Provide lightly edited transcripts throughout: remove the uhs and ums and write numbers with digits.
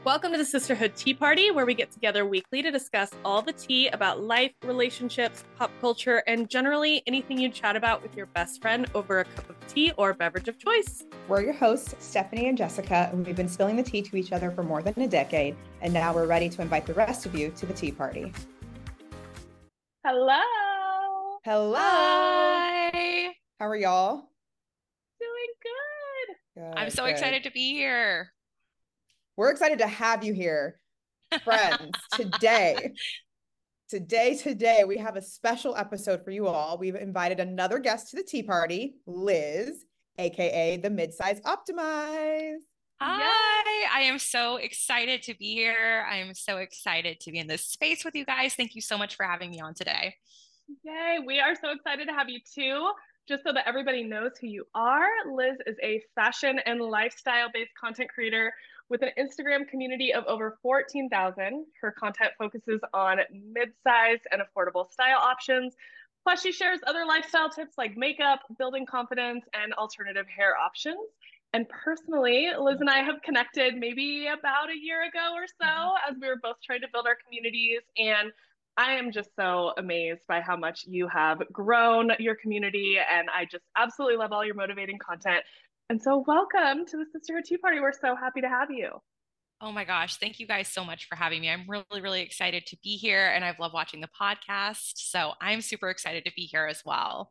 Welcome to the Sisterhood Tea Party, where we get together weekly to discuss all the tea about life, relationships, pop culture, and generally anything you chat about with your best friend over a cup of tea or beverage of choice. We're your hosts, Stephanie and Jessica, and we've been spilling the tea to each other for more than a decade, and now we're ready to invite the rest of you to the tea party. Hello. Hello. Hi. How are y'all? Doing good. I'm so excited to be here. We're excited to have you here, friends. Today, we have a special episode for you all. We've invited another guest to the tea party, Liz, aka the Midsize Optimize. Hi. I am so excited to be here. I am so excited to be in this space with you guys. Thank you so much for having me on today. Yay, we are so excited to have you too. Just so that everybody knows who you are, Liz is a fashion and lifestyle-based content creator with an Instagram community of over 14,000. Her content focuses on mid-size and affordable style options. Plus, she shares other lifestyle tips like makeup, building confidence, and alternative hair options. And personally, Liz and I have connected maybe about a year ago or so as we were both trying to build our communities. And I am just so amazed by how much you have grown your community, and I just absolutely love all your motivating content. And so, welcome to the Sisterhood Tea Party. We're so happy to have you. Oh my gosh. Thank you guys so much for having me. I'm really, really excited to be here and I've loved watching the podcast. So I'm super excited to be here as well.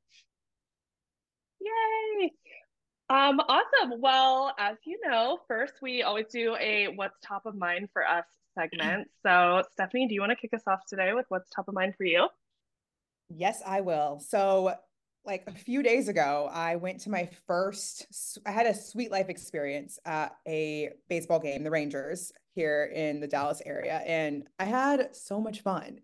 Yay! Awesome. Well, as you know, first we always do a what's top of mind for us segment. So, Stephanie, do you want to kick us off today with what's top of mind for you? Yes, I will. So, like a few days ago, I went to I had a sweet life experience at a baseball game, the Rangers here in the Dallas area, and I had so much fun.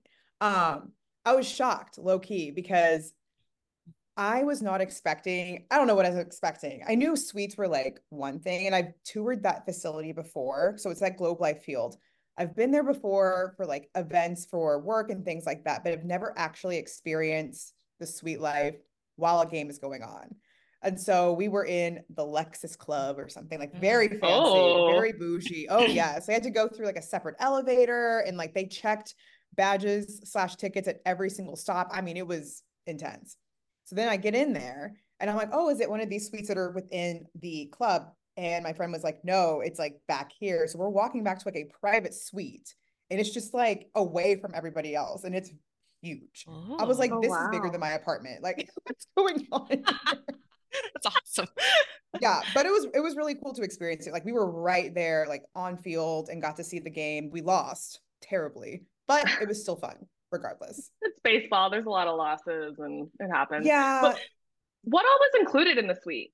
I was shocked, low key, because I was not expecting, I don't know what I was expecting. I knew suites were like one thing, and I've toured that facility before. So it's at Globe Life Field. I've been there before for like events for work and things like that, but I've never actually experienced the suite life while a game is going on. And so we were in the Lexus Club or something like very fancy, very bougie. Oh, yeah. So I had to go through like a separate elevator and like they checked badges/tickets at every single stop. I mean, it was intense. So then I get in there and I'm like, oh, is it one of these suites that are within the club? And my friend was like, no, it's like back here. So we're walking back to like a private suite and it's just like away from everybody else. And it's huge. I was like, Oh, this is bigger than my apartment. Like, what's going on here? that's awesome. Yeah, but it was really cool to experience it. Like we were right there, like on field and got to see the game. We lost terribly, but it was still fun regardless. It's baseball. There's a lot of losses and it happens. But Yeah. what all was included in the suite?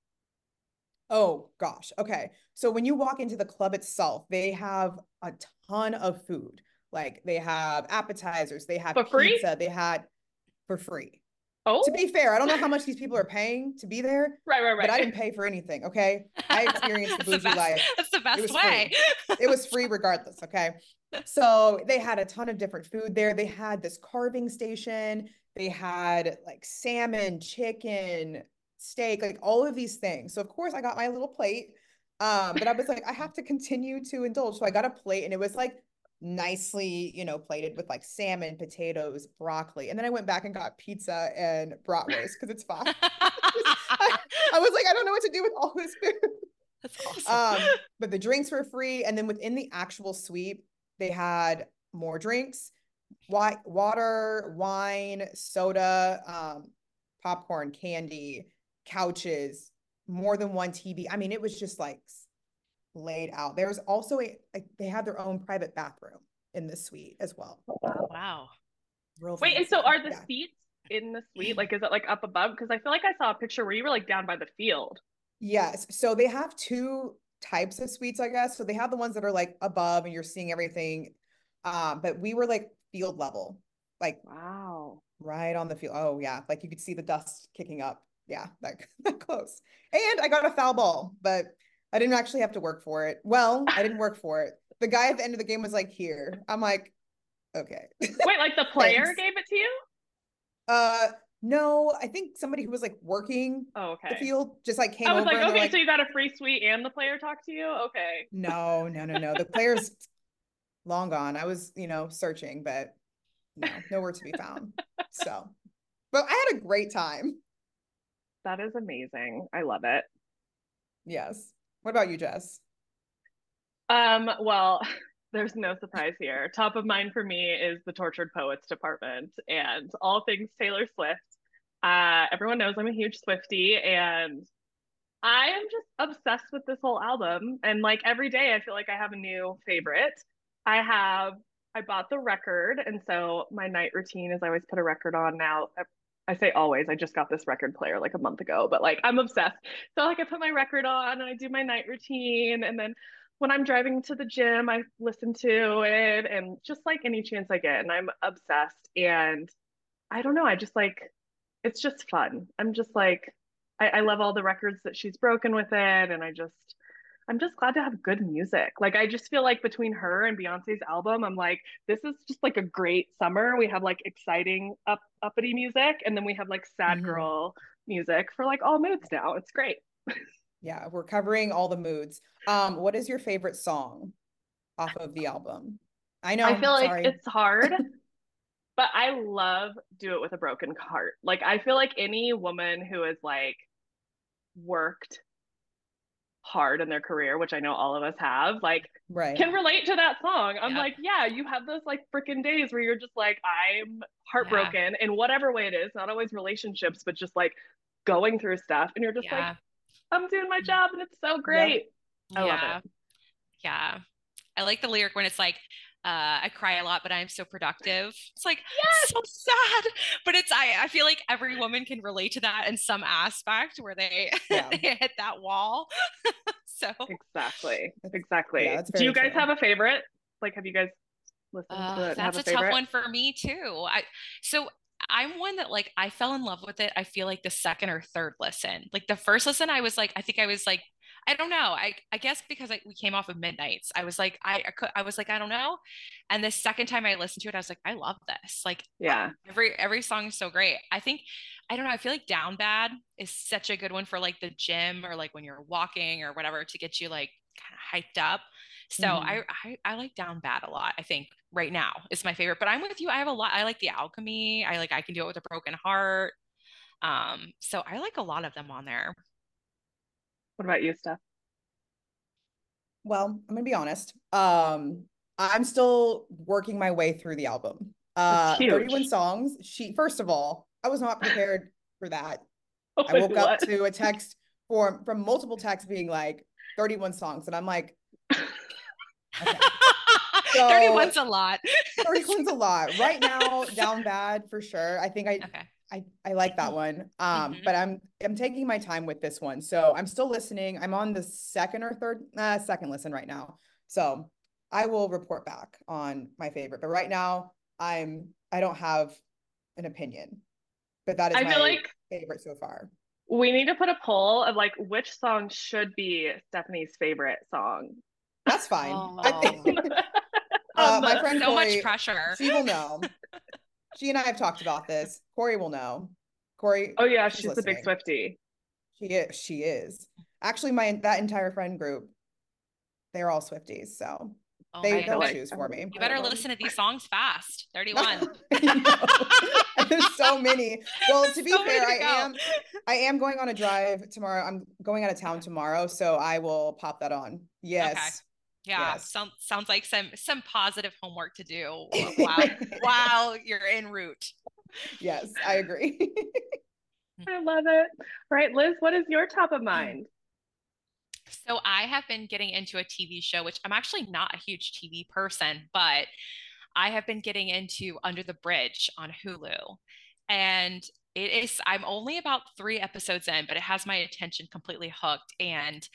Oh gosh. Okay. So when you walk into the club itself, they have a ton of food. Like they have appetizers, they have For free? pizza, they had for free. To Oh, be fair, I don't know how much these people are paying to be there, but I right. didn't pay for anything. Okay. I experienced the That's the bougie best. life. That's the It best was way. free. It was free regardless. Okay. So they had a ton of different food there. They had this carving station. They had like salmon, chicken, steak, like all of these things. So of course I got my little plate. But I was like, I have to continue to indulge. So I got a plate and it was like nicely, plated with like salmon, potatoes, broccoli. And then I went back and got pizza and bratwurst because it's fine. I was like, I don't know what to do with all this food. That's awesome. But the drinks were free. And then within the actual suite, they had more drinks, water, wine, soda, popcorn, candy, couches, more than one TV. I mean, it was just like laid out. There was also they had their own private bathroom in the suite as well. Wow. Real Wait, and fancy. so are the Yeah. seats in the suite? Like, is it like up above? Because I feel like I saw a picture where you were like down by the field. Yes. So they have two types of suites, I guess. So they have the ones that are like above and you're seeing everything. But we were like field level, like Wow. right on the field. Oh yeah. Like you could see the dust kicking up. Yeah, that close. And I got a foul ball, but I didn't actually have to work for it. Well, I didn't work for it. The guy at the end of the game was like, here. I'm like, okay. Wait, like the player Thanks. gave it to you? Uh, no, I think somebody who was like working Oh, the okay. field just like I came was over like, and they're okay, so like, you got a free suite and the player talked to you? Okay. no. The players long gone. I was, searching, but no, nowhere to be found. So, but I had a great time. That is amazing. I love it. Yes. What about you, Jess? Well, there's no surprise here. Top of mind for me is the Tortured Poets Department and all things Taylor Swift. Everyone knows I'm a huge Swiftie, and I am just obsessed with this whole album. And like every day, I feel like I have a new favorite. I have, I bought the record. And so my night routine is I always put a record on now. I say always, I just got this record player like a month ago, but like I'm obsessed. So like I put my record on and I do my night routine. And then when I'm driving to the gym, I listen to it and just like any chance I get. And I'm obsessed. And I don't know, I just like, it's just fun. I'm just like, I love all the records that she's broken with it. And I'm just glad to have good music. Like, I just feel like between her and Beyonce's album, I'm like, this is just like a great summer. We have like exciting, uppity music. And then we have like sad girl music for like all moods now. It's great. Yeah, we're covering all the moods. What is your favorite song off of the album? I know, I feel like sorry. it's hard. But I love Do It With a Broken Heart. Like, I feel like any woman who has like worked hard in their career, which I know all of us have, like Right. can relate to that song. I'm Yep. like, yeah, you have those like freaking days where you're just like, I'm heartbroken Yeah. in whatever way it is, not always relationships, but just like going through stuff. And you're just like, Yeah. I'm doing my job and it's so Yep. great. I love Yeah. it. Yeah. I like the lyric when it's like, I cry a lot, but I'm so productive. It's like Yes. so sad, but I feel like every woman can relate to that in some aspect where they, Yeah. they hit that wall. So Exactly. That's, Exactly. yeah, that's Do very you guys true. have a favorite? Like, have you guys listened to it and have that's a a tough favorite? one for me too. So I'm one that like I fell in love with it. I feel like the second or third listen, like the first listen, I was like, I think I was like, I don't know. I guess because we came off of Midnights, I was like, I was like, I don't know. And the second time I listened to it, I was like, I love this. Like, Yeah. every song is so great. I don't know. I feel like Down Bad is such a good one for like the gym or like when you're walking or whatever to get you like kind of hyped up. So I like Down Bad a lot. I think right now is my favorite. But I'm with you. I have a lot. I like The Alchemy. I Can Do It With a Broken Heart. So I like a lot of them on there. What about you, Steph? Well, I'm gonna be honest. I'm still working my way through the album. It's 31 huge. songs. First of all, I was not prepared for that. I Wait, woke up what? to a text from multiple texts being like 31 songs, and I'm like, okay. So 31's a lot. 31's a lot. Right now, Down Bad for sure. I think Okay. I like that one. But I'm taking my time with this one. So I'm still listening. I'm on the second listen right now. So I will report back on my favorite. But right now, I don't have an opinion. But that is I feel my like favorite so far. we need to put a poll of like which song should be Stephanie's favorite song. That's fine. I think my friend So much Corey, pressure. she will know. She and I have talked about this. Corey will know. Corey, Oh yeah, she's she's the big listening. Swiftie. She is. She is. Actually, that entire friend group, they're all Swifties, so Oh they'll like choose for me. You better listen to these songs fast. 31. There's so many. Well, to be So fair, many to go. I am going on a drive tomorrow. I'm going out of town tomorrow, so I will pop that on. Yes. Okay. Yeah. Yes. Sounds like some positive homework to do while you're en route. Yes, I agree. I love it. All right, Liz, what is your top of mind? So I have been getting into a TV show, which I'm actually not a huge TV person, but I have been getting into Under the Bridge on Hulu. And I'm only about 3 episodes in, but it has my attention completely hooked. And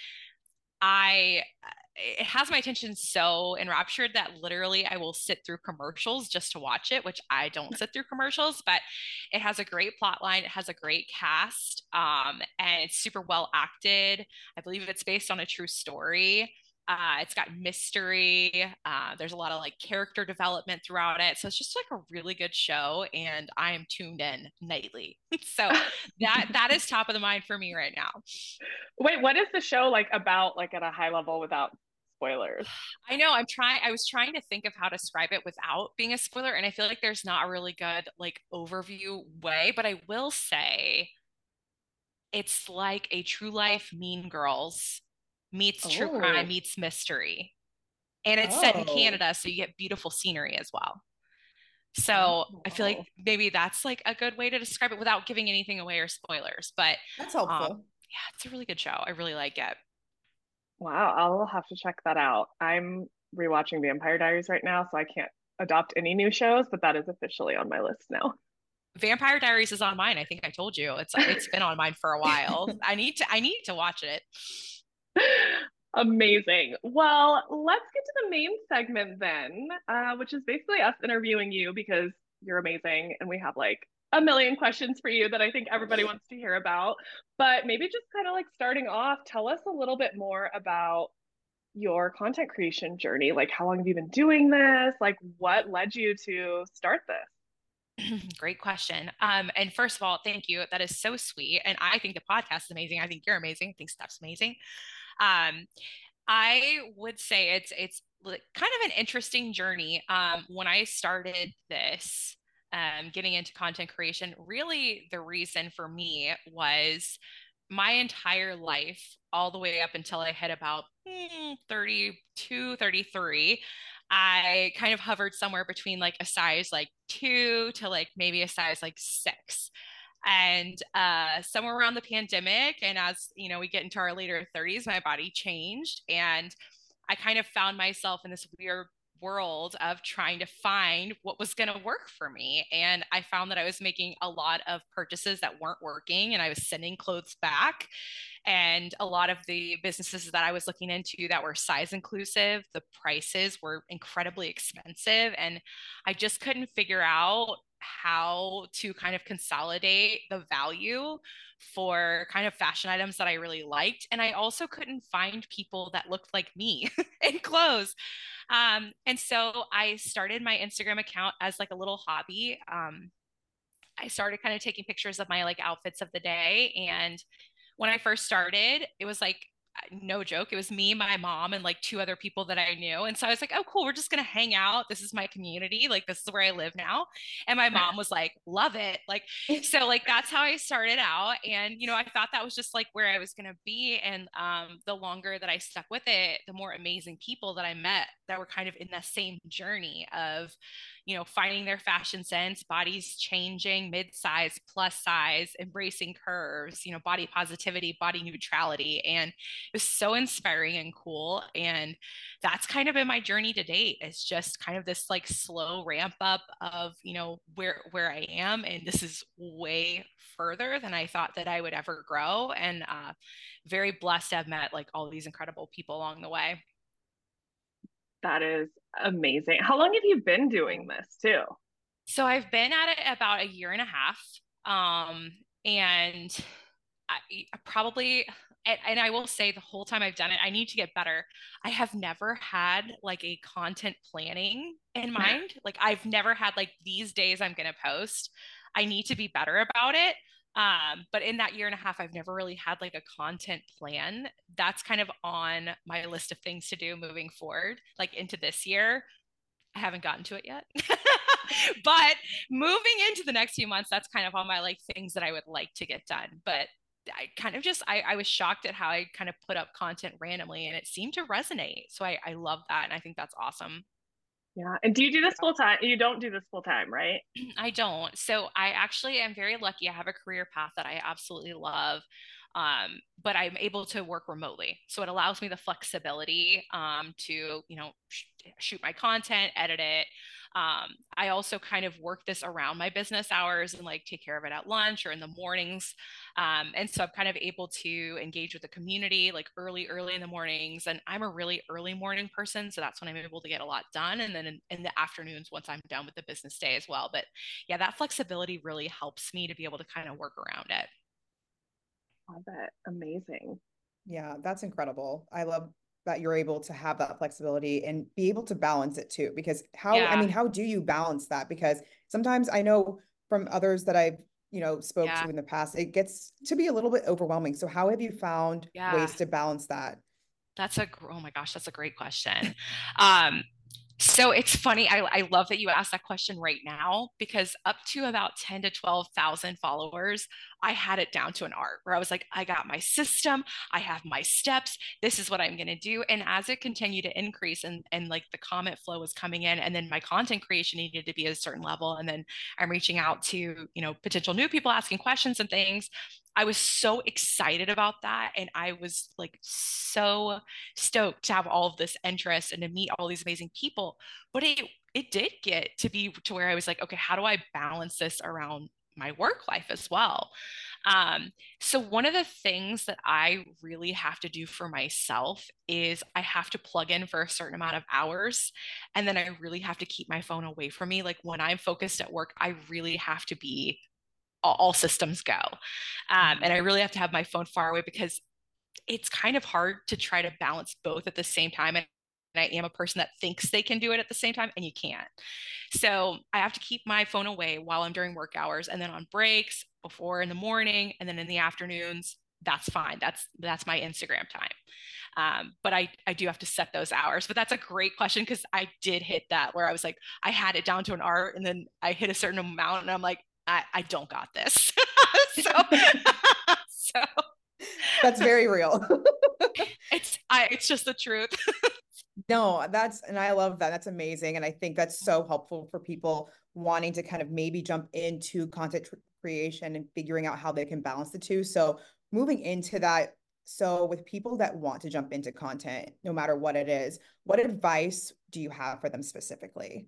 it has my attention so enraptured that literally I will sit through commercials just to watch it, which I don't sit through commercials, but it has a great plot line. It has a great cast, and it's super well acted. I believe it's based on a true story. It's got mystery. There's a lot of like character development throughout it. So it's just like a really good show, and I am tuned in nightly. So that is top of the mind for me right now. Wait, what is the show like about, like at a high level without spoilers. I know I was trying to think of how to describe it without being a spoiler. And I feel like there's not a really good like overview way, but I will say it's like a true life Mean Girls meets true crime Oh, meets mystery. And it's set in Oh, Canada, so you get beautiful scenery as well. So I feel like oh, maybe that's like a good way to describe it without giving anything away or spoilers. But that's um, helpful. yeah, it's a really good show. I really like it. wow. I'll have to check that out. I'm rewatching Vampire Diaries right now, so I can't adopt any new shows, but that is officially on my list now. Vampire Diaries is on mine. I think I told you. It's been on mine for a while. I need to watch it. Amazing. Well, let's get to the main segment then, which is basically us interviewing you because you're amazing and we have like a million questions for you that I think everybody wants to hear about. But maybe just kind of like starting off, tell us a little bit more about your content creation journey. Like, how long have you been doing this? Like, what led you to start this? Great question. And first of all, thank you. That is so sweet. And I think the podcast is amazing. I think you're amazing. I think Steph's amazing. Um, I would say it's kind of an interesting journey. When I started this, getting into content creation, really the reason for me was my entire life, all the way up until I hit about 32, 33. I kind of hovered somewhere between like a size like 2 to like maybe a size like 6. And somewhere around the pandemic, and as you know, we get into our later 30s, my body changed, and I kind of found myself in this weird world of trying to find what was going to work for me. And I found that I was making a lot of purchases that weren't working, and I was sending clothes back. And a lot of the businesses that I was looking into that were size inclusive, the prices were incredibly expensive. And I just couldn't figure out how to kind of consolidate the value for kind of fashion items that I really liked. And I also couldn't find people that looked like me in clothes. And so I started my Instagram account as like a little hobby. I started kind of taking pictures of my like outfits of the day. And when I first started, it was like, no joke, it was me, my mom, and like 2 other people that I knew. And so I was like, oh, cool, we're just going to hang out. This is my community. Like, this is where I live now. And my mom was like, love it. Like, so like that's how I started out. And, you know, I thought that was just like where I was going to be. And the longer that I stuck with it, the more amazing people that I met that were kind of in that same journey of, you know, finding their fashion sense, bodies changing, mid-size, plus size, embracing curves, you know, body positivity, body neutrality. And it was so inspiring and cool. And that's kind of been my journey to date. It's just kind of this like slow ramp up of, you know, where I am. And this is way further than I thought that I would ever grow. And very blessed to have met like all these incredible people along the way. That is amazing. How long have you been doing this too? So I've been at it about a year and a half. And I probably, and I will say the whole time I've done it, I need to get better. I have never had like a content planning in mind. Like I've never had like these days I'm going to post. I need to be better about it. But in that year and a half, I've never really had like a content plan. That's kind of on my list of things to do moving forward, like into this year. I haven't gotten to it yet. But moving into the next few months, that's kind of on my like things that I would like to get done. But I kind of just I was shocked at how I kind of put up content randomly and it seemed to resonate. So I love that. And I think that's awesome. Yeah. And do you do this full time? You don't do this full time, right? I don't. So I actually am very lucky. I have a career path that I absolutely love. But I'm able to work remotely. So it allows me the flexibility to, you know, shoot my content, edit it. I also kind of work this around my business hours and like take care of it at lunch or in the mornings. And so I'm kind of able to engage with the community like early in the mornings. And I'm a really early morning person. So that's when I'm able to get a lot done. And then in the afternoons, once I'm done with the business day as well. But yeah, that flexibility really helps me to be able to kind of work around it. Love it. Amazing. Yeah, that's incredible. I love that you're able to have that flexibility and be able to balance it too. Because I Yeah. mean, how do you balance that? Because sometimes I know from others that I've, spoke Yeah. to in the past, it gets to be a little bit overwhelming. So how have you found Yeah. ways to balance that? Oh my gosh, that's a great question. Um, so it's funny. I love that you asked that question right now, because up to about 10 to 12,000 followers, I had it down to an art where I was like, I got my system, I have my steps, this is what I'm going to do. And as it continued to increase and like the comment flow was coming in, and then my content creation needed to be at a certain level. And then I'm reaching out to, potential new people asking questions and things. I was so excited about that. And I was like so stoked to have all of this interest and to meet all these amazing people. But it did get to be to where I was like, okay, how do I balance this around my work life as well? So one of the things that I really have to do for myself is I have to plug in for a certain amount of hours. And then I really have to keep my phone away from me. Like when I'm focused at work, I really have to be all systems go. And I really have to have my phone far away, because it's kind of hard to try to balance both at the same time. And I am a person that thinks they can do it at the same time, and you can't. So I have to keep my phone away while I'm during work hours, and then on breaks, before in the morning, and then in the afternoons. That's fine. That's my Instagram time. But I do have to set those hours. But that's a great question, because I did hit that where I was like, I had it down to an art, and then I hit a certain amount, and I'm like, I don't got this. so, so That's very real. it's just the truth. No, and I love that. That's amazing. And I think that's so helpful for people wanting to kind of maybe jump into content creation and figuring out how they can balance the two. So moving into that, so with people that want to jump into content, no matter what it is, what advice do you have for them specifically?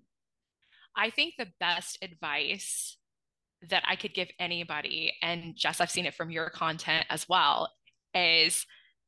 I think the best advice that I could give anybody, and Jess, I've seen it from your content as well, is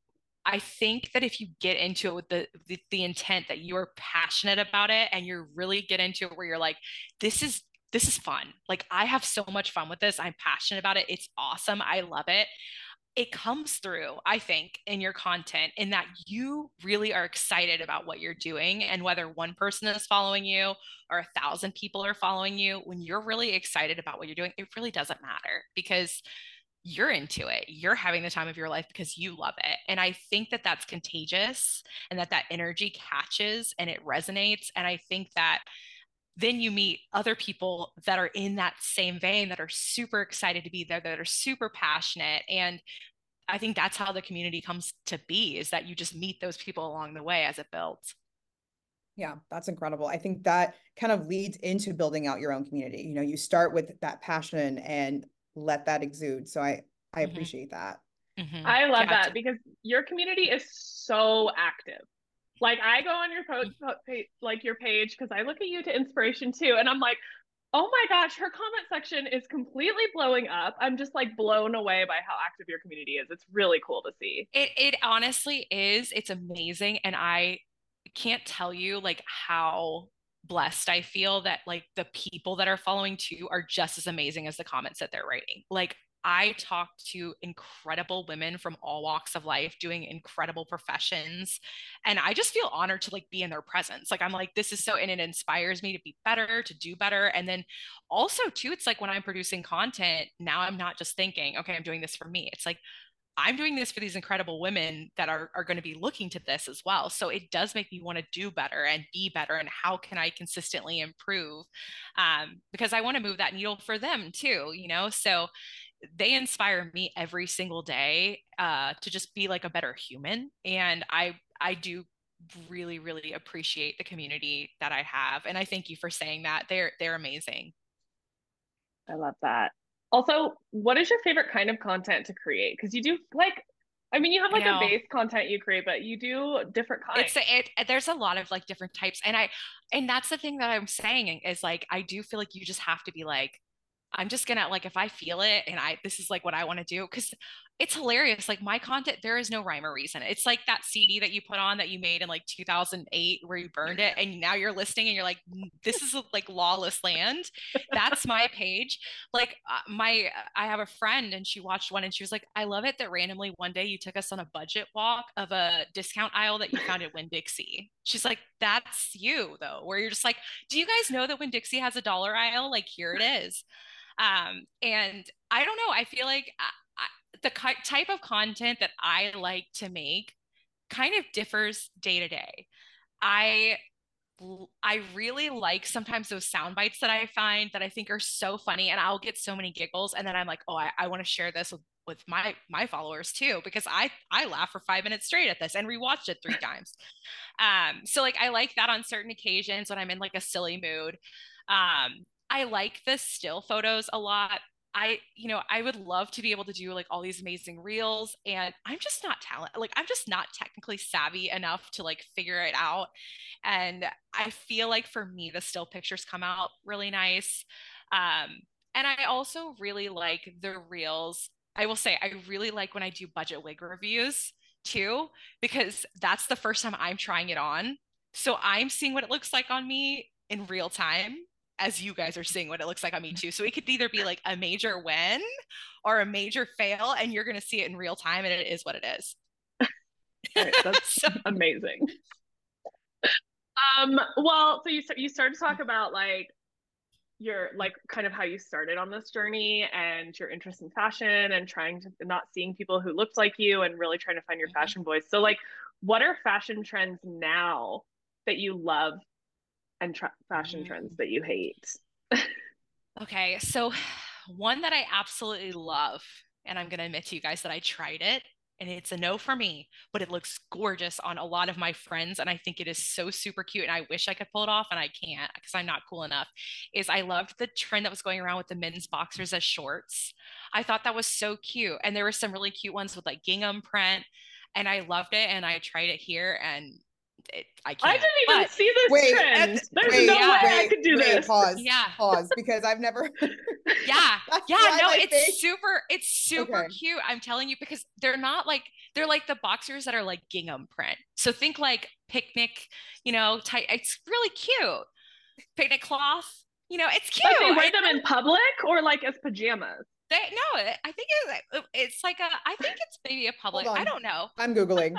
I think that if you get into it with the intent that you're passionate about it, and you really get into it where you're like, this is fun. Like I have so much fun with this. I'm passionate about it. It's awesome. I love it. It comes through, I think, in your content, in that you really are excited about what you're doing. And whether one person is following you or 1,000 people are following you, when you're really excited about what you're doing, it really doesn't matter, because you're into it. You're having the time of your life because you love it. And I think that that's contagious, and that energy catches and it resonates. And I think that then you meet other people that are in that same vein, that are super excited to be there, that are super passionate. And I think that's how the community comes to be, is that you just meet those people along the way as it builds. Yeah, that's incredible. I think that kind of leads into building out your own community. You start with that passion and let that exude. So I appreciate that. I love that, because your community is so active. Like I go on your like your page, because I look at you to inspiration too, and I'm like, oh my gosh, her comment section is completely blowing up. I'm just like blown away by how active your community is. It's really cool to see. It honestly is. It's amazing, and I can't tell you like how blessed I feel that like the people that are following too are just as amazing as the comments that they're writing. Like I talk to incredible women from all walks of life doing incredible professions. And I just feel honored to like be in their presence. Like I'm like, this is so, and it inspires me to be better, to do better. And then also too, it's like when I'm producing content, now I'm not just thinking, okay, I'm doing this for me. It's like, I'm doing this for these incredible women that are going to be looking to this as well. So it does make me want to do better and be better. And how can I consistently improve? Because I want to move that needle for them too, So they inspire me every single day to just be like a better human. And I do really, really appreciate the community that I have. And I thank you for saying that. They're amazing. I love that. Also, what is your favorite kind of content to create? Because you do like, I mean, you have like a base content you create, but you do different kinds. There's a lot of like different types. And that's the thing that I'm saying is like, I do feel like you just have to be like, I'm just gonna like, if I feel it and this is like what I want to do, because it's hilarious. Like my content, there is no rhyme or reason. It's like that CD that you put on that you made in like 2008 where you burned it, and now you're listening and you're like, this is like lawless land. That's my page. Like I have a friend, and she watched one and she was like, I love it that randomly one day you took us on a budget walk of a discount aisle that you found at Winn-Dixie. She's like, that's you though, where you're just like, do you guys know that Winn-Dixie has a dollar aisle? Like here it is. And I don't know, I feel like the type of content that I like to make kind of differs day to day. I really like sometimes those sound bites that I find that I think are so funny, and I'll get so many giggles, and then I'm like, oh, I want to share this with my followers too, because I laugh for 5 minutes straight at this and rewatched it 3 times. So like I like that on certain occasions when I'm in like a silly mood. I like the still photos a lot. I would love to be able to do like all these amazing reels, and I'm just not I'm just not technically savvy enough to like figure it out. And I feel like for me, the still pictures come out really nice. And I also really like the reels. I will say I really like when I do budget wig reviews too, because that's the first time I'm trying it on. So I'm seeing what it looks like on me in real time, as you guys are seeing what it looks like on me too. So it could either be like a major win or a major fail, and you're going to see it in real time, and it is what it is. Right, that's so amazing. Well, so you started to talk about like your like kind of how you started on this journey and your interest in fashion and trying to not seeing people who looked like you and really trying to find your fashion voice. So like, what are fashion trends now that you love and fashion trends that you hate? Okay, so one that I absolutely love, and I'm going to admit to you guys that I tried it, and it's a no for me, but it looks gorgeous on a lot of my friends, and I think it is so super cute, and I wish I could pull it off, and I can't because I'm not cool enough, is I loved the trend that was going around with the men's boxers as shorts. I thought that was so cute, and there were some really cute ones with like gingham print, and I loved it, and I tried it here, and I can't. I didn't even see this trend. There's no way I could do this. Pause, because I've never. Yeah, no, it's super cute. I'm telling you, because they're like the boxers that are like gingham print. So think like picnic, tight. It's really cute. Picnic cloth, it's cute. Like they wear them in public or like as pajamas? I think it's like I think it's maybe a public. I don't know. I'm Googling.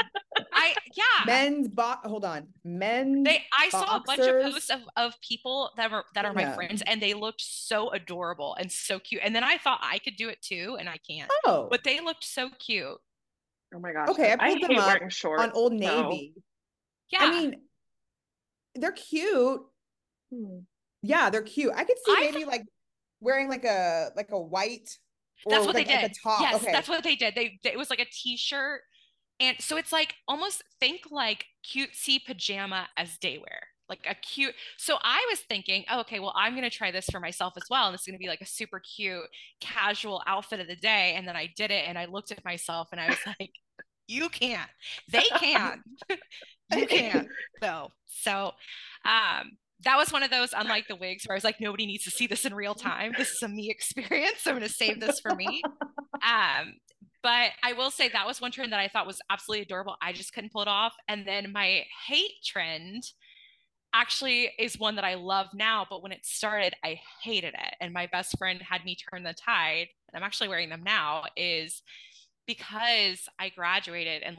Men's hold on. Men's I saw a bunch of posts of people that are my friends, and they looked so adorable and so cute. And then I thought I could do it too, and I can't. Oh. But they looked so cute. Oh my gosh. Okay, I pulled them up on Old Navy. So. Yeah. I mean, they're cute. Yeah, they're cute. I could see maybe like wearing like a white. That's what they did. Like a top. Yes, okay. That's what they did. It was like a t-shirt. And so it's like almost think like cutesy pajama as day wear, like a cute. So I was thinking, oh, okay, well, I'm going to try this for myself as well. And this is going to be like a super cute casual outfit of the day. And then I did it, and I looked at myself, and I was like, you can't, they can, you can. So, that was one of those, unlike the wigs, where I was like, nobody needs to see this in real time. This is a me experience. So I'm going to save this for me. But I will say that was one trend that I thought was absolutely adorable. I just couldn't pull it off. And then my hate trend actually is one that I love now, but when it started, I hated it. And my best friend had me turn the tide, and I'm actually wearing them now, is because I graduated in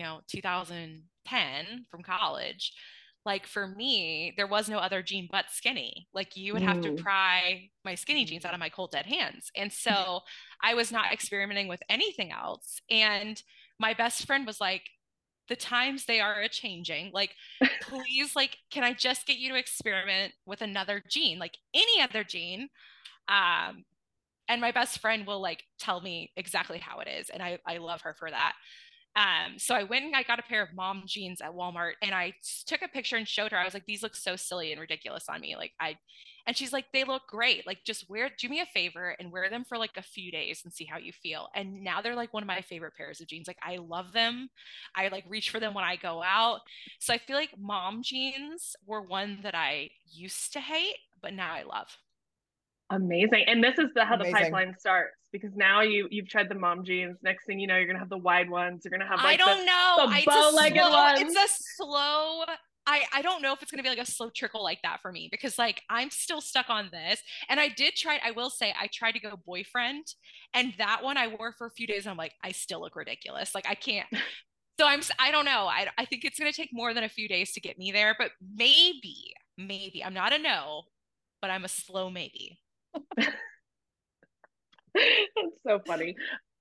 2010 from college. Like for me, there was no other jean but skinny. Like you would have to pry my skinny jeans out of my cold dead hands. And so I was not experimenting with anything else. And my best friend was like, the times they are a changing, like, please, like, can I just get you to experiment with another jean, like any other jean? And my best friend will like tell me exactly how it is. And I love her for that. So I went and I got a pair of mom jeans at Walmart, and I took a picture and showed her. I was like, these look so silly and ridiculous on me. And she's like, they look great. Like, just do me a favor and wear them for like a few days and see how you feel. And now they're like one of my favorite pairs of jeans. Like, I love them. I like reach for them when I go out. So I feel like mom jeans were one that I used to hate, but now I love. Amazing. And this is how the pipeline starts, because now you've tried the mom jeans. Next thing you know, you're gonna have the wide ones. You're gonna have like the bow-legged ones. It's a slow. I don't know if it's gonna be like a slow trickle like that for me, because like I'm still stuck on this. And I did try. I will say I tried to go boyfriend, and that one I wore for a few days, and I'm like, I still look ridiculous. Like I can't. So I don't know. I think it's gonna take more than a few days to get me there, but maybe I'm not a no, but I'm a slow maybe. That's so funny.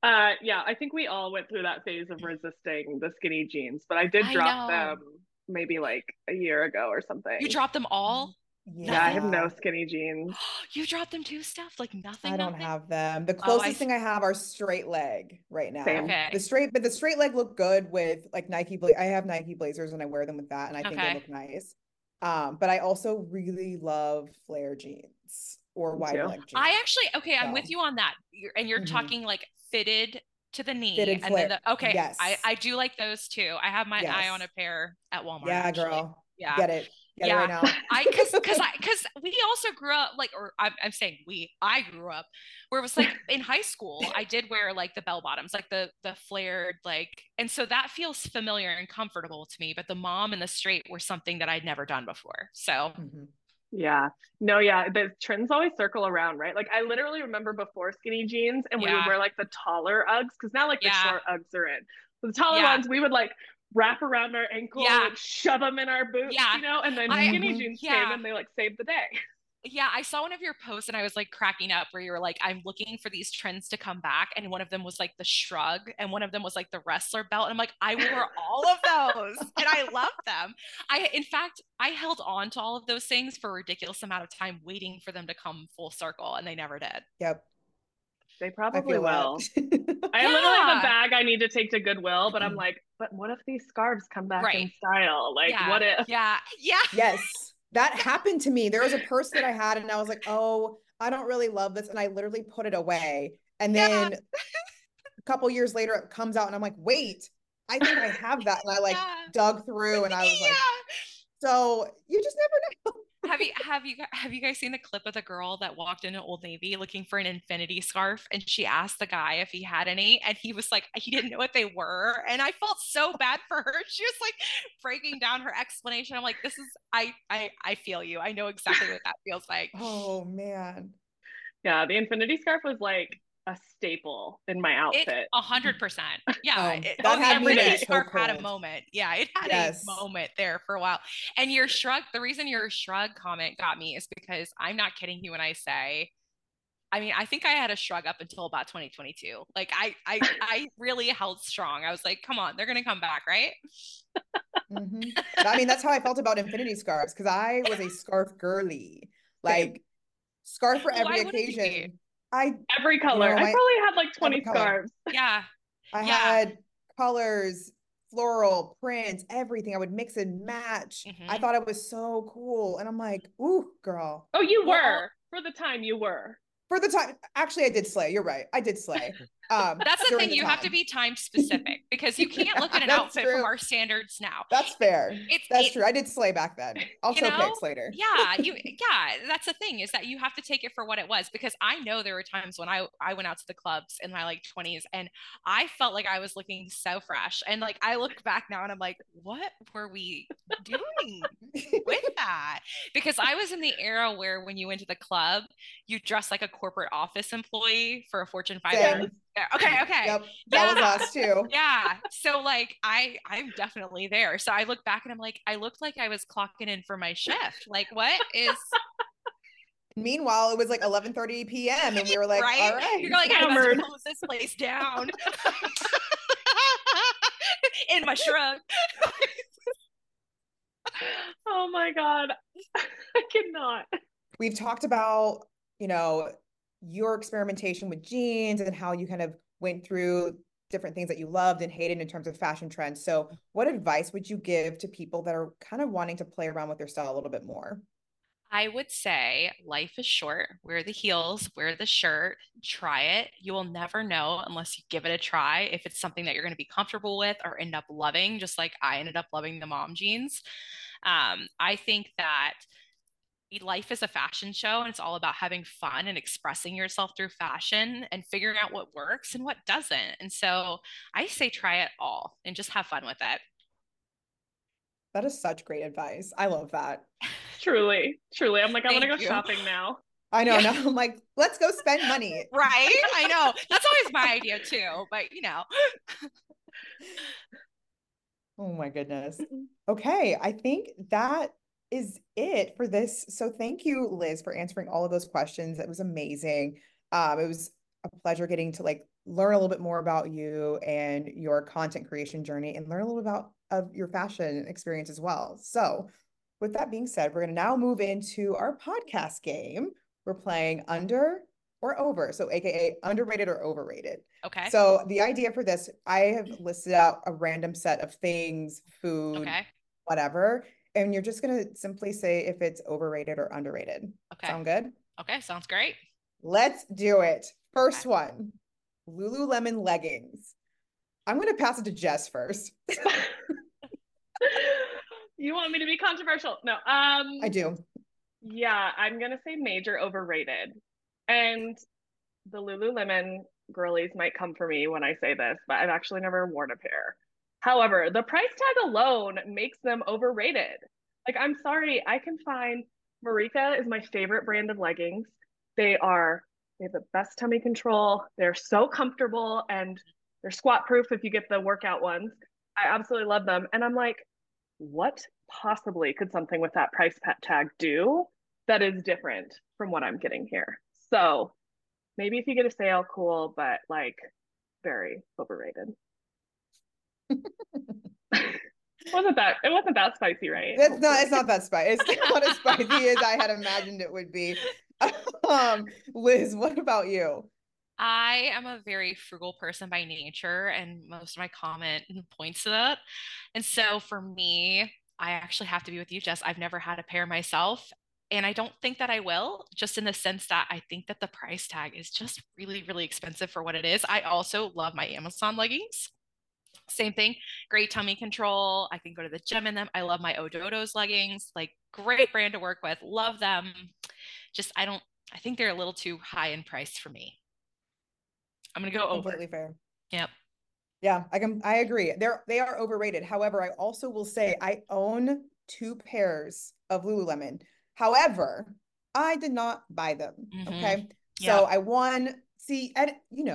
Yeah, I think we all went through that phase of resisting the skinny jeans, but I did I drop know. them maybe like a year ago or You something. dropped them all? Yeah, I have Nothing? no Yeah, skinny jeans. You dropped them too, Steph? Like I nothing, don't nothing? have them. The Oh, closest thing I have are straight leg right now. Same. okay. But the straight leg look good with like I have Nike Blazers and I wear them with that and I think they Okay. look nice. But I also really love flare jeans or Me wide too. leg jeans. I actually, okay, I'm with So, you on that. You're mhm. talking like fitted to the knee Fitted and then flare. okay, Yes. I do like those too. I have my eye on a Yes. pair at Walmart Yeah, actually. girl. Yeah. Get it. Get it Yeah. right now. Cause we also grew up like, or I'm saying I grew up where it was like in high school, I did wear like the bell bottoms, like the flared, like, and so that feels familiar and comfortable to me. But the mom and the straight were something that I'd never done before. So Mhm. Yeah. No, yeah, the trends always circle around, right? Like I literally remember before skinny jeans and we would yeah, wear like the taller Uggs because now like the yeah, short Uggs are in. So the taller yeah, ones we would like wrap around our ankle yeah, and shove them in our boots, yeah. you know, and then I skinny Mhm. jeans came yeah. and they like saved the day. Yeah, I saw one of your posts and I was like cracking up where you were like, I'm looking for these trends to come back. And one of them was like the shrug, and one of them was like the wrestler belt. And I'm like, I wore all of those and I love them. In fact, I held on to all of those things for a ridiculous amount of time, waiting for them to come full circle, and they never did. Yep. They I probably feel that. will. I literally have a Yeah. bag I need to take to Goodwill, but I'm like, but what if these scarves come back Right. in style? Like, Yeah. what if? Yeah. Yeah. Yes, that happened to me. There was a purse that I had, and I was like, oh, I don't really love this. And I literally put it away. And Yeah. then a couple years later, it comes out, and I'm like, wait, I think I have that. And I like Yeah. dug through, and I was like, Yeah. so you just never know. Have you guys seen the clip of the girl that walked into Old Navy looking for an infinity scarf, and she asked the guy if he had any, and he was like he didn't know what they were, and I felt so bad for her. She was like breaking down her explanation. I'm like, this is I feel you. I know exactly what that feels like. Oh man. Yeah, the infinity scarf was like a staple in my It outfit. 100%. Yeah. That The had me in a infinity Every day. scarf had a chokehold. moment. Yeah, it had a Yes. moment there for a while. And your shrug, the reason your shrug comment got me is because I'm not kidding you when I say, I mean, I think I had a shrug up until about 2022. Like I really held strong. I was like, come on, they're gonna come back, right? Hmm. I mean, that's how I felt about infinity scarves because I was a scarf girly, Same. like scarf for Well, every why wouldn't you be? occasion. I, Every color. I my probably had like every 20 color. scarves. Yeah. I Yeah. had colors, floral, prints, everything. I would mix and match. I Hmm. thought it was so cool. And I'm like, ooh, girl. Oh, you Well, were. For the time, you were. For the time, actually, I did slay. You're right. I did slay. that's the During thing. the You have to time. be time specific because you can't look at an That's outfit from true. our standards now. That's fair. It's That's it true. I did slay back then. I'll you show know pics later. yeah, that's the thing, is that you have to take it for what it was, because I know there were times when I went out to the clubs in my like 20s and I felt like I was looking so fresh, and like I look back now and I'm like, what were we doing with that? Because I was in the era where when you went to the club you dressed like a corporate office employee for a Fortune 500. Same. Okay, Yep. That was yeah. us too. Yeah. So like I'm definitely there. So I look back and I'm like, I looked like I was clocking in for my shift. Like what is Meanwhile, it was like 11:30 p.m. and we were like, right? all You're right. like, I got to Hammered. close this place down. In my shrug. Oh my God. I cannot. We've talked about, you know, your experimentation with jeans and how you kind of went through different things that you loved and hated in terms of fashion trends. So, what advice would you give to people that are kind of wanting to play around with their style a little bit more? I would say life is short. Wear the heels, wear the shirt, try it. You will never know unless you give it a try if it's something that you're going to be comfortable with or end up loving, just like I ended up loving the mom jeans. I think that life is a fashion show and it's all about having fun and expressing yourself through fashion and figuring out what works and what doesn't. And so I say try it all and just have fun with it. That is such great advice. I love that. Truly. Truly. I'm like, I want to Thank go you. shopping now. I know. Yeah, Now I'm like, let's go spend money. right. I know. That's always my idea too, but you know. Oh my goodness. Okay, I think that is it for this. So thank you, Liz, for answering all of those questions. It was amazing. It was a pleasure getting to like learn a little bit more about you and your content creation journey and learn a little about of your fashion experience as well. So with that being said, we're going to now move into our podcast game. We're playing under or over, so AKA underrated or overrated. Okay. So the idea for this, I have listed out a random set of things, food, Okay. whatever, and you're just going to simply say if it's overrated or underrated. Okay. Sound good? Okay. Sounds great. Let's do it. First Okay. one, Lululemon leggings. I'm going to pass it to Jess first. You want me to be controversial? No. I do. Yeah, I'm gonna say major overrated. And the Lululemon girlies might come for me when I say this, but I've actually never worn a pair. However, the price tag alone makes them overrated. Like, I'm sorry, I can find Marika is my favorite brand of leggings. They have the best tummy control. They're so comfortable and they're squat proof if you get the workout ones. I absolutely love them. And I'm like, what possibly could something with that price tag do that is different from what I'm getting here? So maybe if you get a sale, cool, but like very overrated. It wasn't that spicy, right? It's not that spicy. It's not as spicy as I had imagined it would be. Liz, what about you? I am a very frugal person by nature, and most of my comment points to that. And so for me, I actually have to be with you, Jess. I've never had a pair myself. And I don't think that I will, just in the sense that I think that the price tag is just really, really expensive for what it is. I also love my Amazon leggings. Same thing, great tummy control. I can go to the gym in them. I love my Odoto's leggings, like great brand to work with. Love them. Just, I think they're a little too high in price for me. I'm gonna go over. Completely fair. Yep. Yeah, I agree. They are overrated. However, I also will say I own 2 pairs of Lululemon. However, I did not buy them. Okay. So Yep. I won. See, and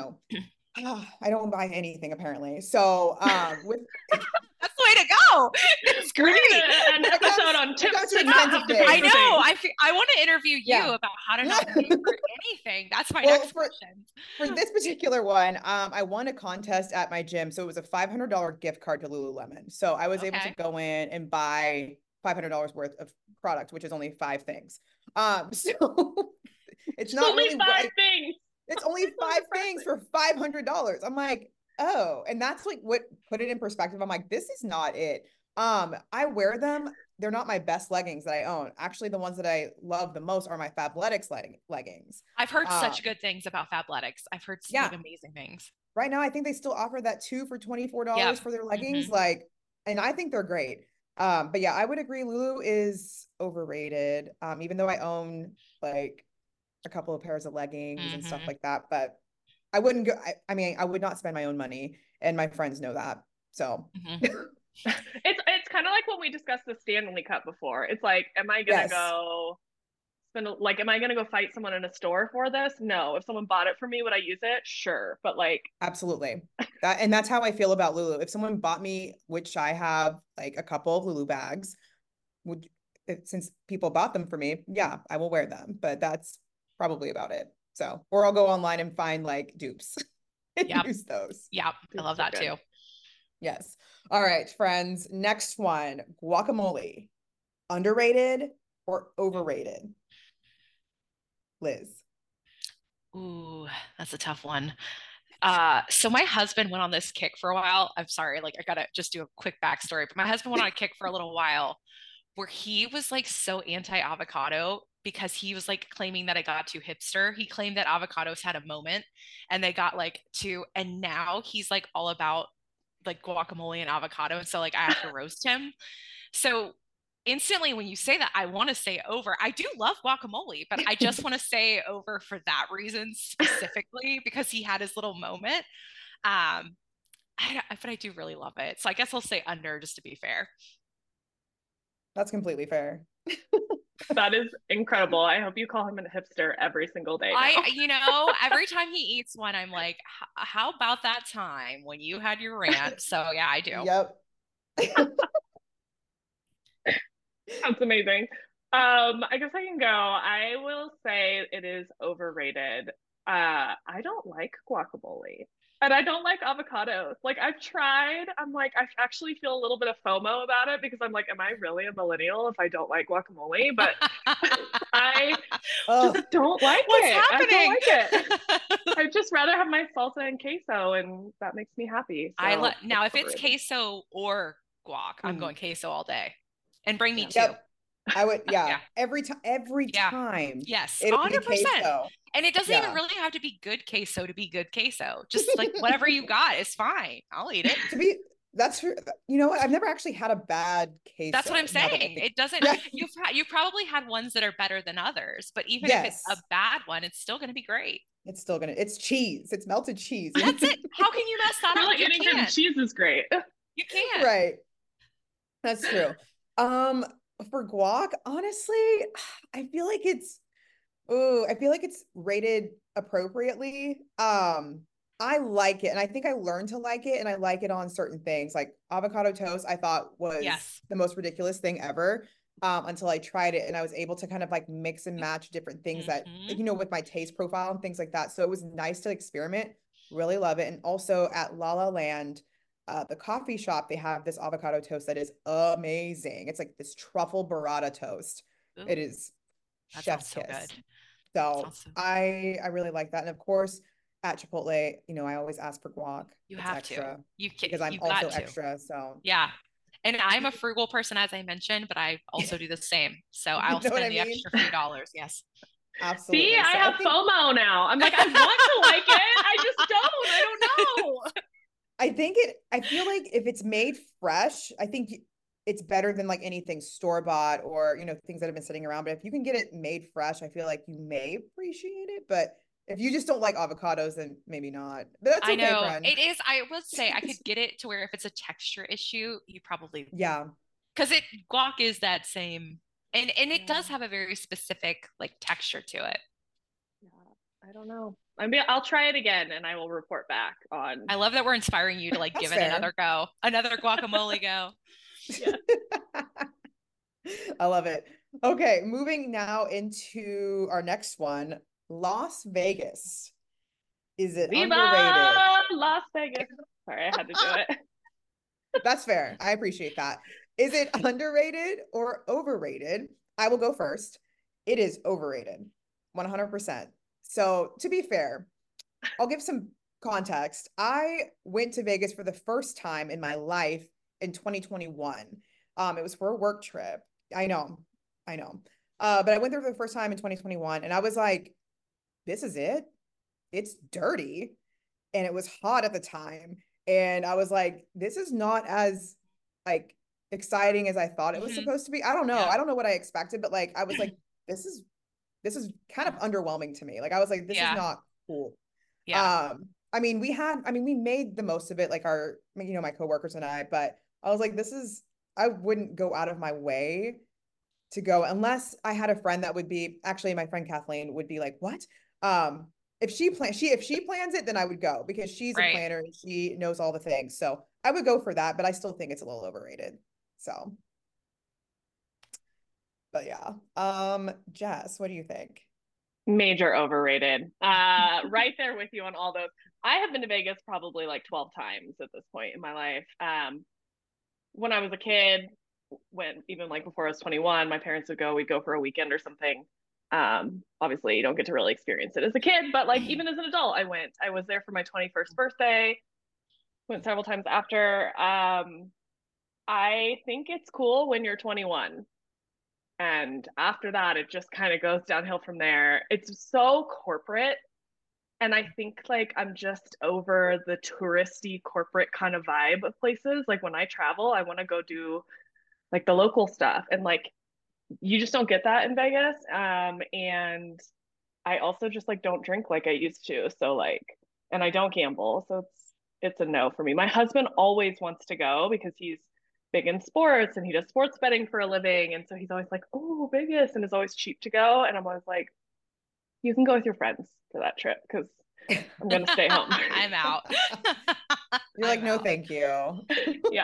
I don't buy anything apparently. So with That's the way to go. It's We great. need an episode on tips to not have to pay I for know. things. I want to interview you Yeah. about how to not pay for anything. That's my Well, next question. for this particular one, I won a contest at my gym. So it was a $500 gift card to Lululemon. So I was able to Okay. go in and buy $500 worth of product, which is only 5 things. So it's not Only really five things. it's only 5 things for $500. I'm like, oh, and that's like what put it in perspective. I'm like, this is not it. I wear them. They're not my best leggings that I own. Actually, the ones that I love the most are my Fabletics leggings. I've heard such good things about Fabletics. I've heard Yeah. like amazing things. Right now, I think they still offer that 2 for $24 Yep. for their leggings. Mhm. Like, and I think they're great. But yeah, I would agree. Lulu is overrated. Even though I own like a couple of pairs of leggings and stuff Mhm. like that, but I wouldn't go. I mean, I would not spend my own money, and my friends know that. So Mhm. It's kind of like when we discussed the Stanley Cup before. It's like, am I gonna yes, am I gonna go fight someone in a store for this? No. If someone bought it for me, would I use it? Sure. But like, absolutely. And that's how I feel about Lulu. If someone bought me, which I have like a couple of Lulu bags, would since people bought them for me, yeah, I will wear them. But that's probably about it. So, or I'll go online and find like dupes and Yep. use those. Yep. I love that too. Yes. All right, friends. Next one, guacamole. Underrated or overrated? Liz. Ooh, that's a tough one. So my husband went on this kick for a while. I'm sorry, like I gotta just do a quick backstory, but my husband went on a kick for a little while where he was like so anti-avocado because he was like claiming that it got too hipster. He claimed that avocados had a moment and they got like too, and now he's like all about like guacamole and avocado. And so like I have to roast him. So instantly when you say that, I want to say over. I do love guacamole, but I just want to say over for that reason specifically because he had his little moment. But I do really love it. So I guess I'll say under just to be fair. That's completely fair. that is incredible. I hope you call him a hipster every single day now. Every time he eats one, I'm like, how about that time when you had your rant? So yeah, I do. Yep. That's amazing. I guess I can go. I will say it is overrated. I don't like guacamole. And I don't like avocados. Like I've tried, I'm like, I actually feel a little bit of FOMO about it because I'm like, am I really a millennial if I don't like guacamole? But I just Oh, don't like What's it. I don't happening? like it. I'd just rather have my salsa and queso, and that makes me happy. So Now if it's overrated. queso or guac, I'm going mm, queso all day. And bring me Yeah. two. yep. I would, yeah. Yeah. Every Yeah. time Yes. it'll be 100%. queso. And it doesn't even Yeah. really have to be good queso to be good queso. Just like whatever you got is fine. I'll eat it. To be, that's true. You know what? I've never actually had a bad That's what I'm queso. Now that I saying. think, It doesn't, yeah, you probably had ones that are better than others, but even if it's a yes, bad one, it's still going to be great. it's still gonna. It's cheese. It's melted cheese. You know? That's it. How can you mess that up? Really, You integrated can't. cheese is great. You can't. Right. That's true. Um, for guac, honestly, I feel like it's I feel like it's rated appropriately. I like it, and I think I learned to like it, and I like it on certain things. Like avocado toast, I thought was Yes. the most ridiculous thing ever. Until I tried it and I was able to kind of like mix and match different things that, Mm-hmm. with my taste profile and things like that. So it was nice to experiment. Really love it. And also at La La Land, the coffee shop, they have this avocado toast that is amazing. It's like this truffle burrata toast. Ooh, It is that sounds chef's so kiss. good. That So sounds so good. I really like that. And of course, at Chipotle, I always ask for guac. You It's have to. extra You can, because I'm you've also got to. extra. So Yeah. And I'm a frugal person, as I mentioned, but I also do the same. So you I'll know what I spend the mean? extra few dollars. Yes. See, Absolutely. I So I have think FOMO now. I'm like, I want to like it. I just don't. I don't know. I feel like if it's made fresh, I think it's better than like anything store bought or, things that have been sitting around. But if you can get it made fresh, I feel like you may appreciate it. But if you just don't like avocados, then maybe not. But that's I okay, know friend. it is. I would say I could get it to where if it's a texture issue, you probably, Yeah. because it guac is that same, and it Yeah. does have a very specific like texture to it. Yeah. I don't know. I mean, I'll try it again and I will report back on. I love that we're inspiring you to like That's give it fair. another go, another guacamole go. Yeah. I love it. Okay, moving now into our next one, Las Vegas. Is it Viva underrated? Las Vegas. Sorry, I had to do it. That's fair. I appreciate that. Is it underrated or overrated? I will go first. It is overrated, 100%. So, to be fair, I'll give some context. I went to Vegas for the first time in my life in 2021. It was for a work trip. I know, I know. But I went there for the first time in 2021, and I was like, "This is it. It's dirty," and it was hot at the time, and I was like, "This is not as like exciting as I thought it was Hmm. supposed to be." I don't know. Yeah. I don't know what I expected, but like, I was like, "This is kind of underwhelming to me." Like, I was like, "This is Yeah. not cool." Yeah. I mean, we made the most of it, like my coworkers and I, but I was like, I wouldn't go out of my way to go unless I had a friend that would be, actually, my friend Kathleen would be like, what? Um, if she plans it, then I would go because she's a Right. planner and she knows all the things. So I would go for that, but I still think it's a little overrated. So, but yeah. Jess, what do you think? Major overrated. Right there with you on all those. I have been to Vegas probably like 12 times at this point in my life. When I was a kid, when even like before I was 21, my parents would go, we'd go for a weekend or something. Obviously you don't get to really experience it as a kid, but like even as an adult, I went. I was there for my 21st birthday, went several times after. I think it's cool when you're 21. And after that, it just kind of goes downhill from there. It's so corporate. And I think like I'm just over the touristy corporate kind of vibe of places. Like when I travel, I want to go do like the local stuff. And like you just don't get that in Vegas. And I also just like don't drink like I used to. So like, and I don't gamble. So it's a no for me. My husband always wants to go because he's big in sports and he does sports betting for a living. And so he's always like, oh, Vegas, and it's always cheap to go. And I'm always like, you can go with your friends for that trip because I'm gonna stay home. I'm out. You're I'm like, no, out. thank you. Yeah,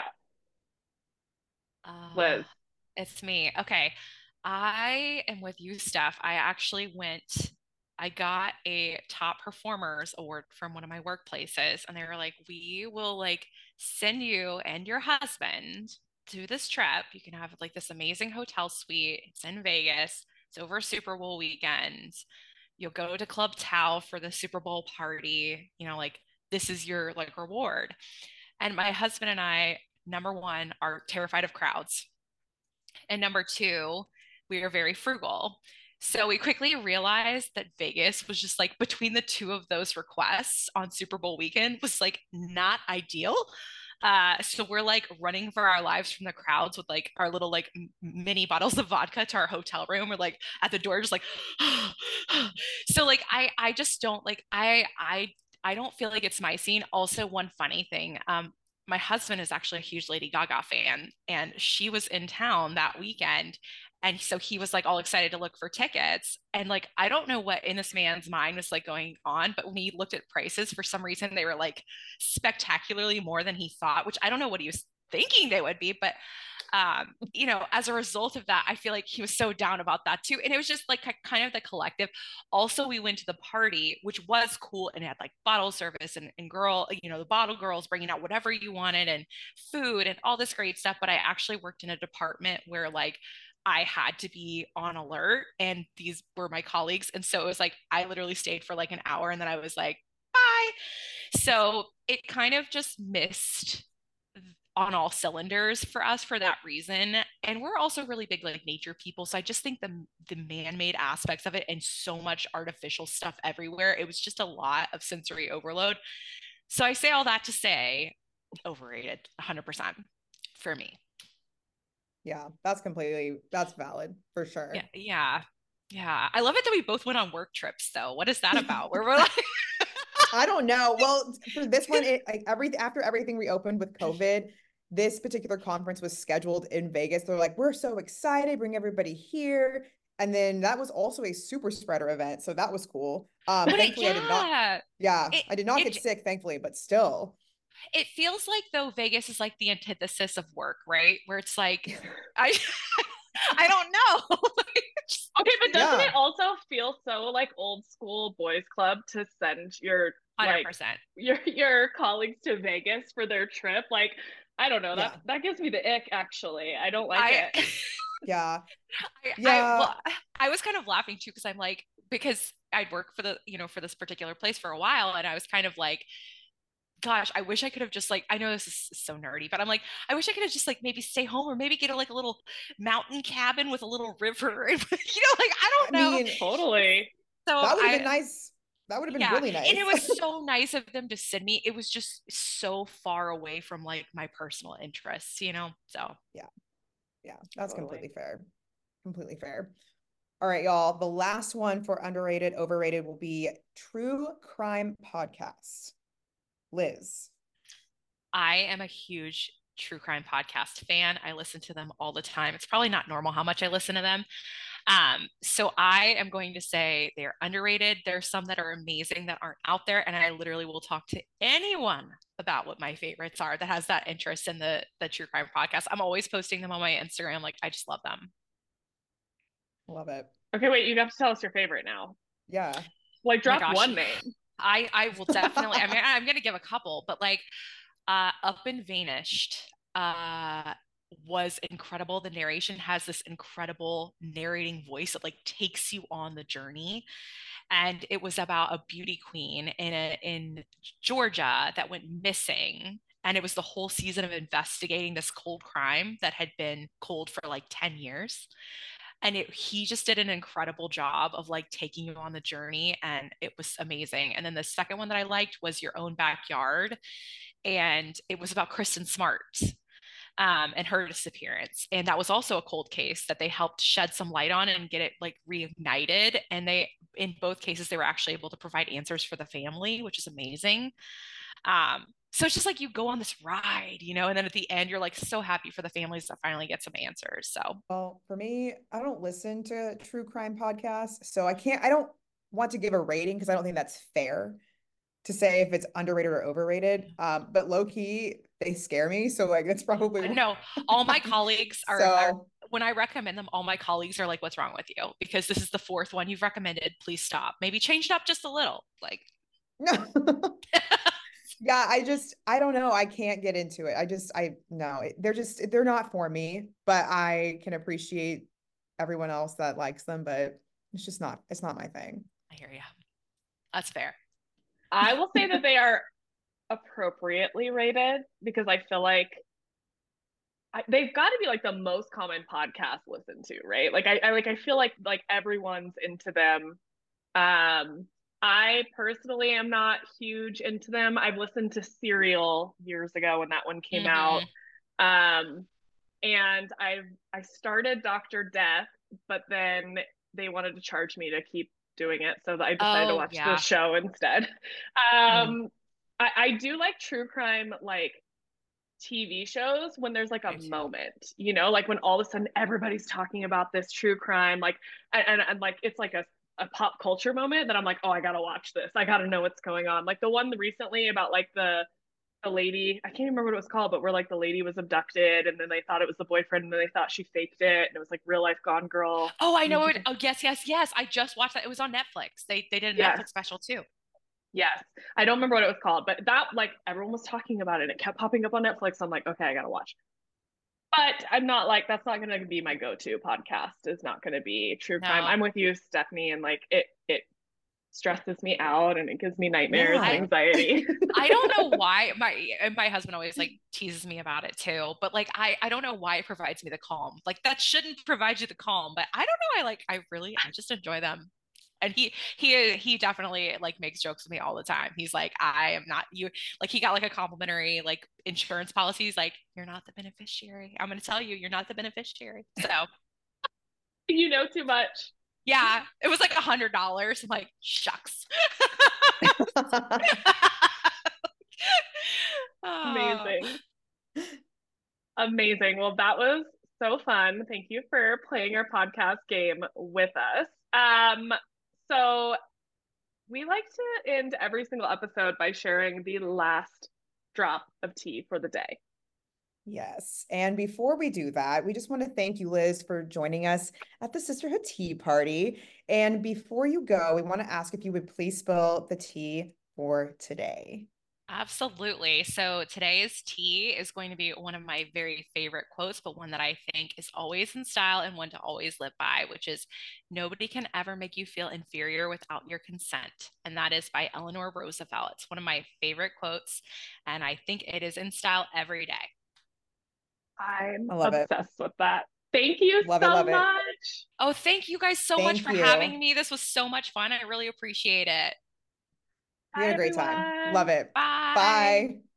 Uh, Liz. it's me. Okay. I am with you, Steph. I actually went I got a top performers award from one of my workplaces, and they were like, we will like send you and your husband to this trip. You can have like this amazing hotel suite. It's in Vegas. It's over Super Bowl weekend. You'll go to Club Tao for the Super Bowl party. You know, like this is your like reward. And my husband and I, number one, are terrified of crowds. And number two, we are very frugal. So we quickly realized that Vegas was just like between the two of those requests on Super Bowl weekend was like not ideal. So we're like running for our lives from the crowds with like our little like mini bottles of vodka to our hotel room. We're like at the door, just like, so like I just don't like I don't feel like it's my scene. Also, one funny thing, my husband is actually a huge Lady Gaga fan, and she was in town that weekend. And so he was like all excited to look for tickets. And like, I don't know what in this man's mind was like going on, but when he looked at prices, for some reason, they were like spectacularly more than he thought, which I don't know what he was thinking they would be. But you know, as a result of that, I feel like he was so down about that too. And it was just like kind of the collective. Also, we went to the party, which was cool and it had like bottle service and girl, you know, the bottle girls bringing out whatever you wanted and food and all this great stuff. But I actually worked in a department where like I had to be on alert and these were my colleagues. And so it was like I literally stayed for like an hour and then I was like, bye. So it kind of just missed on all cylinders for us for that reason. And we're also really big like nature people. So I just think the man-made aspects of it and so much artificial stuff everywhere, it was just a lot of sensory overload. So I say all that to say overrated 100% for me. Yeah, that's valid for sure. Yeah, yeah. Yeah. I love it that we both went on work trips though. What is that about? Where we're like I don't know. Well, for this one, after everything reopened with COVID, this particular conference was scheduled in Vegas. They're like, we're so excited, bring everybody here. And then that was also a super spreader event. So that was cool. but Thankfully it I did not it get sick, thankfully, but still. it feels like though Vegas is like the antithesis of work, right? Where it's like I I don't know. Okay, but doesn't Yeah. it also feel so like old school boys club to send your like 100%. your colleagues to Vegas for their trip? Like, I don't know, Yeah. that gives me the ick actually. I don't like I it. Yeah. well, Yeah. I was kind of laughing too because I'm like because I'd worked for the you know for this particular place for a while and I was kind of like gosh, I wish I could have just like I know this is so nerdy, but I'm like I wish I could have just like maybe stay home or maybe get a, like a little mountain cabin with a little river and like I I don't know. mean, Totally. So that would have been I nice. That would have been yeah, really and nice. it was so nice of them to send me. It was just so far away from like my personal interests, you know. So Yeah. Yeah. That's Totally. completely fair. Completely fair. All right, y'all. The last one for underrated, overrated will be true crime podcasts. Liz. I am a huge true crime podcast fan. I listen to them all the time. It's probably not normal how much I listen to them. So I am going to say they're underrated. There's some that are amazing that aren't out there, and I literally will talk to anyone about what my favorites are that has that interest in the true crime podcast. I'm always posting them on my Instagram. Like I just love them. Love it. Okay, wait, you have to tell us your favorite now. Yeah. Like, Oh my drop gosh. one name. I will definitely. I mean, I'm gonna give a couple, but like Up and Vanished was incredible. The narration has this incredible narrating voice that like takes you on the journey. And it was about a beauty queen in Georgia that went missing. And it was the whole season of investigating this cold crime that had been cold for like 10 years. And he just did an incredible job of like taking you on the journey and it was amazing. And then the second one that I liked was Your Own Backyard, and it was about Kristen Smart and her disappearance. And that was also a cold case that they helped shed some light on and get it like reignited. And they, in both cases, they were actually able to provide answers for the family, which is amazing. So it's just like you go on this ride, you know, and then at the end, you're like so happy for the families that finally get some answers. So, Well, for me, I don't listen to true crime podcasts, so I don't want to give a rating because I don't think that's fair. to say if it's underrated or overrated. But low key, they scare me. So like that's probably no. All my colleagues are, so when I recommend them, all my colleagues are like, "What's wrong with you? Because this is the fourth one you've recommended. Please stop. Maybe change it up just a little." Like, no. Yeah, I don't know. I can't get into it. No, they're not for me, but I can appreciate everyone else that likes them, but it's not my thing. I hear you. That's fair. I will say that they are appropriately rated because I feel like they've got to be like the most common podcast listened to, right? Like I feel like everyone's into them. I personally am not huge into them. I've listened to Serial years ago when that one came out. And I started Dr. Death, but then they wanted to charge me to keep doing it, so I decided to watch the show instead. I do like true crime like TV shows when there's like a moment, you know, like when all of a sudden everybody's talking about this true crime, like and like it's like a pop culture moment that I'm like, oh, I gotta watch this. I gotta know what's going on. Like the one recently about like the lady, I can't remember what it was called, but where like the lady was abducted and then they thought it was the boyfriend and then they thought she faked it and it was like Real Life Gone Girl. Oh, I know it. Oh, yes. I just watched that. It was on Netflix. They did a Netflix special too. Yes. I don't remember what it was called, but that like everyone was talking about it. It kept popping up on Netflix. I'm like, okay, I gotta watch. But I'm not like, that's not gonna be my go-to podcast. It's not gonna be true crime. I'm with you, Stephanie, and like it stresses me out and it gives me nightmares and anxiety. I don't know why my husband always like teases me about it too, but like I don't know why it provides me the calm. Like that shouldn't provide you the calm, but I don't know. I just enjoy them. And he definitely like makes jokes with me all the time. He's like, I am not you. Like he got like a complimentary like insurance policy. He's like, you're not the beneficiary. I'm going to tell you, you're not the beneficiary. So you know too much. Yeah, it was like $100. I'm like, shucks. Amazing. Amazing. Well, that was so fun. Thank you for playing our podcast game with us. So we like to end every single episode by sharing the last drop of tea for the day. Yes. And before we do that, we just want to thank you, Liz, for joining us at the Sisterhood Tea Party. And before you go, we want to ask if you would please spill the tea for today. Absolutely. So today's tea is going to be one of my very favorite quotes, but one that I think is always in style and one to always live by, which is nobody can ever make you feel inferior without your consent. And that is by Eleanor Roosevelt. It's one of my favorite quotes, and I think it is in style every day. I'm obsessed with that. Thank you so much. Oh, thank you guys so much for having me. This was so much fun. I really appreciate it. You had a great time. Love it. Bye. Bye.